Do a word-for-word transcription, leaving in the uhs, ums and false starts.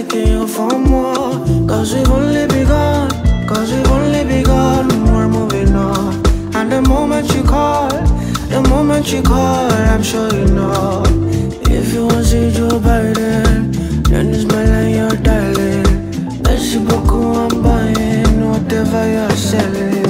everything for more. Cause we've only begun, cause we've only begun. We're moving on. And the moment you call, the moment you call, I'm sure you know. If you want to see Joe Biden, then it's my line you're dialing. Merci beaucoup, I'm buying whatever you're selling.